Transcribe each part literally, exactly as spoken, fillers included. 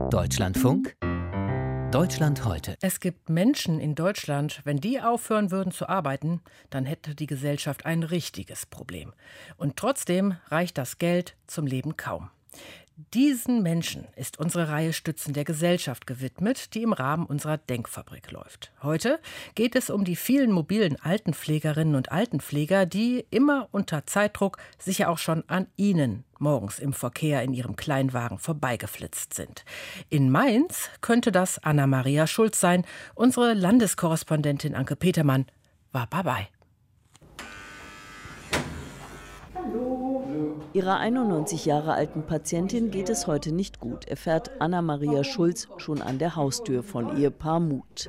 Deutschlandfunk Deutschland heute. Es gibt Menschen in Deutschland, wenn die aufhören würden zu arbeiten, dann hätte die Gesellschaft ein richtiges Problem. Und trotzdem reicht das Geld zum Leben kaum. Diesen Menschen ist unsere Reihe Stützen der Gesellschaft gewidmet, die im Rahmen unserer Denkfabrik läuft. Heute geht es um die vielen mobilen Altenpflegerinnen und Altenpfleger, die immer unter Zeitdruck sicher auch schon an Ihnen morgens im Verkehr in ihrem Kleinwagen vorbeigeflitzt sind. In Mainz könnte das Anna-Maria Schulz sein. Unsere Landeskorrespondentin Anke Petermann war dabei. Ihrer einundneunzig Jahre alten Patientin geht es heute nicht gut, erfährt Anna-Maria Schulz schon an der Haustür von Ehepaar Muth.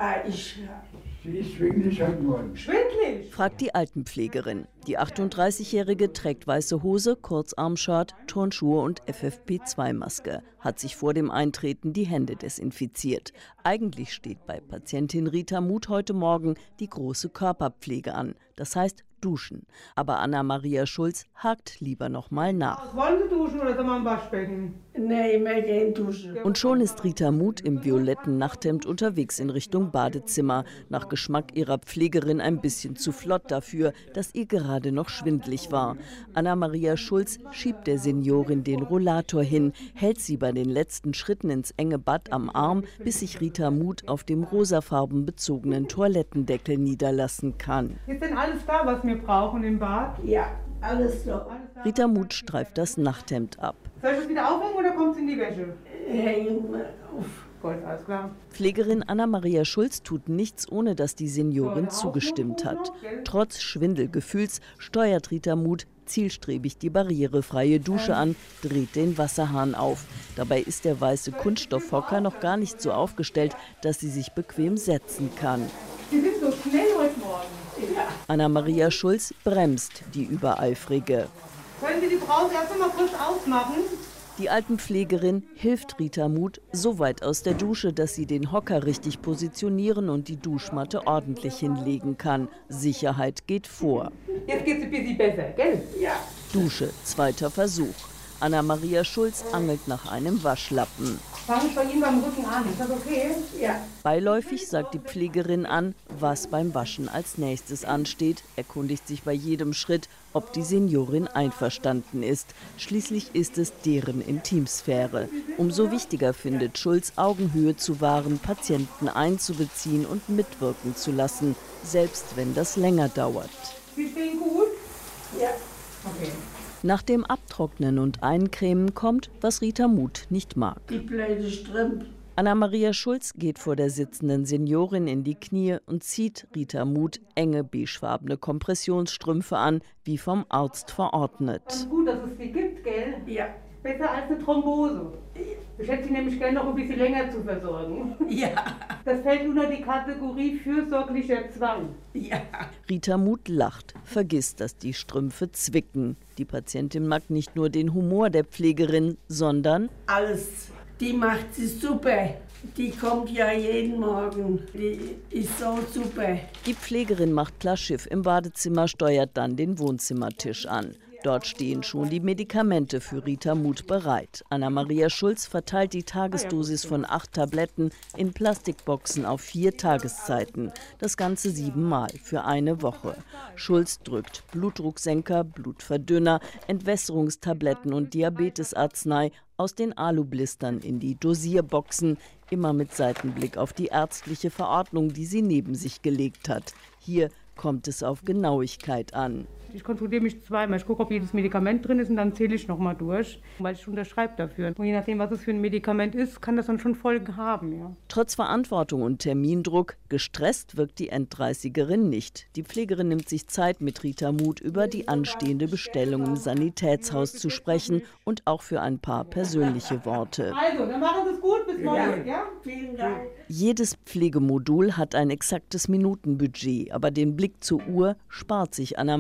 Sie ist schwindelig heute Morgen. Schwindelig? Fragt die Altenpflegerin. Die achtunddreißigjährige trägt weiße Hose, Kurzarmshirt, Turnschuhe und F F P zwei Maske. Hat sich vor dem Eintreten die Hände desinfiziert. Eigentlich steht bei Patientin Rita Muth heute Morgen die große Körperpflege an. Das heißt Duschen. Aber Anna-Maria Schulz hakt lieber noch mal nach. Wollen Sie duschen oder soll man im Waschbecken? Nee, ich möchte gerne duschen. Und schon ist Rita Muth im violetten Nachthemd unterwegs in Richtung Badezimmer. Nach Geschmack ihrer Pflegerin ein bisschen zu flott dafür, dass ihr gerade noch schwindlig war. Anna-Maria Schulz schiebt der Seniorin den Rollator hin, hält sie bei den letzten Schritten ins enge Bad am Arm, bis sich Rita Muth auf dem rosafarben bezogenen Toilettendeckel niederlassen kann. Ist denn alles da, was wir brauchen im Bad? Ja, alles so. Rita Muth streift das Nachthemd ab. Soll ich das wieder aufhängen oder kommt es in die Wäsche? Hängen wir auf. Gut, alles klar. Pflegerin Anna-Maria Schulz tut nichts, ohne dass die Seniorin zugestimmt hat. Trotz Schwindelgefühls steuert Rita Muth zielstrebig die barrierefreie Dusche an, dreht den Wasserhahn auf. Dabei ist der weiße Kunststoffhocker noch gar nicht so aufgestellt, dass sie sich bequem setzen kann. Sie sind so schnell heute Morgen. Ja. Anna-Maria Schulz bremst die Übereifrige. Können Sie die Brause erst mal kurz ausmachen? Die Altenpflegerin hilft Rita Muth so weit aus der Dusche, dass sie den Hocker richtig positionieren und die Duschmatte ordentlich hinlegen kann. Sicherheit geht vor. Jetzt geht es ein bisschen besser, gell? Ja. Dusche, zweiter Versuch. Anna-Maria Schulz angelt nach einem Waschlappen. Fange ich bei Ihnen beim Rücken an, ist das okay? Ja. Beiläufig sagt die Pflegerin an, was beim Waschen als nächstes ansteht, erkundigt sich bei jedem Schritt, ob die Seniorin einverstanden ist. Schließlich ist es deren Intimsphäre. Umso wichtiger findet Schulz, Augenhöhe zu wahren, Patienten einzubeziehen und mitwirken zu lassen, selbst wenn das länger dauert. Sie stehen gut? Ja. Okay. Nach dem Abtrocknen und Eincremen kommt, was Rita Muth nicht mag. Die blöde Strümpfe. Anna-Maria Schulz geht vor der sitzenden Seniorin in die Knie und zieht Rita Muth enge beigefarbene Kompressionsstrümpfe an, wie vom Arzt verordnet. Ganz gut, dass es die gibt, gell? Ja. Besser als eine Thrombose. Ich hätte sie nämlich gerne noch ein bisschen länger zu versorgen. Ja. Das fällt unter die Kategorie fürsorglicher Zwang. Ja. Rita Muth lacht, vergisst, dass die Strümpfe zwicken. Die Patientin mag nicht nur den Humor der Pflegerin, sondern Alles. Die macht sie super. Die kommt ja jeden Morgen. Die ist so super. die Pflegerin macht klar Schiff im Badezimmer, steuert dann den Wohnzimmertisch an. Dort stehen schon die Medikamente für Rita Muth bereit. Anna-Maria Schulz verteilt die Tagesdosis von acht Tabletten in Plastikboxen auf vier Tageszeiten. Das Ganze siebenmal für eine Woche. Schulz drückt Blutdrucksenker, Blutverdünner, Entwässerungstabletten und Diabetesarznei aus den Alublistern in die Dosierboxen, immer mit Seitenblick auf die ärztliche Verordnung, die sie neben sich gelegt hat. Hier kommt es auf Genauigkeit an. Ich kontrolliere mich zweimal. Ich gucke, ob jedes Medikament drin ist und dann zähle ich nochmal durch, weil ich unterschreibe dafür. Und je nachdem, was es für ein Medikament ist, kann das dann schon Folgen haben. Ja. Trotz Verantwortung und Termindruck, gestresst wirkt die Enddreißigerin nicht. Die Pflegerin nimmt sich Zeit, mit Rita Muth über die anstehende Bestellung im Sanitätshaus zu sprechen und auch für ein paar persönliche Worte. Also, dann machen Sie es gut. Bis morgen. Ja? Vielen Dank. Jedes Pflegemodul hat ein exaktes Minutenbudget, aber den Blick zur Uhr spart sich Anna-Maria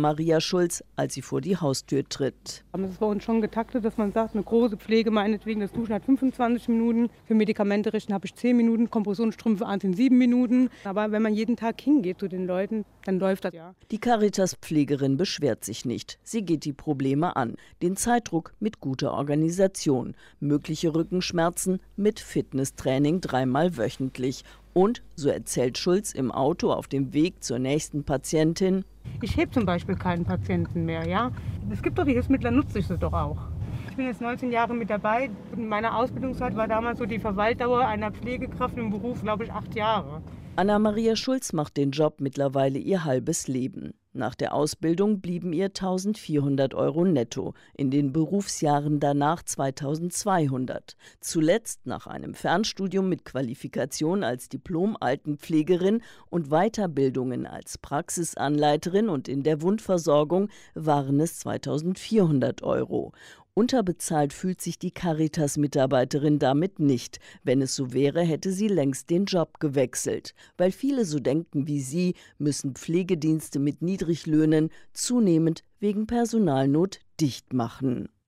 Schulz, als sie vor die Haustür tritt. Es ist bei uns schon getaktet, dass man sagt, eine große Pflege meinetwegen, das Duschen hat fünfundzwanzig Minuten, für Medikamente richten habe ich zehn Minuten, Kompressionsstrümpfe an sind sieben Minuten. Aber wenn man jeden Tag hingeht zu den Leuten, dann läuft das ja. Die Caritas-Pflegerin beschwert sich nicht. Sie geht die Probleme an. Den Zeitdruck mit guter Organisation, mögliche Rückenschmerzen mit Fitnesstraining dreimal wöchentlich. Und, so erzählt Schulz im Auto auf dem Weg zur nächsten Patientin: Ich heb zum Beispiel keinen Patienten mehr, ja. Es gibt doch die Hilfsmittel, dann nutze ich sie doch auch. Ich bin jetzt neunzehn Jahre mit dabei. In meiner Ausbildungszeit war damals so die Verweildauer einer Pflegekraft im Beruf, glaube ich, acht Jahre. Anna-Maria Schulz macht den Job mittlerweile ihr halbes Leben. Nach der Ausbildung blieben ihr eintausendvierhundert Euro netto, in den Berufsjahren danach zweitausendzweihundert. Zuletzt nach einem Fernstudium mit Qualifikation als Diplom-Altenpflegerin und Weiterbildungen als Praxisanleiterin und in der Wundversorgung waren es zweitausendvierhundert Euro. Unterbezahlt fühlt sich die Caritas-Mitarbeiterin damit nicht. Wenn es so wäre, hätte sie längst den Job gewechselt. Weil viele so denken wie sie, müssen Pflegedienste mit Niedriglöhnen zunehmend wegen Personalnot dicht machen.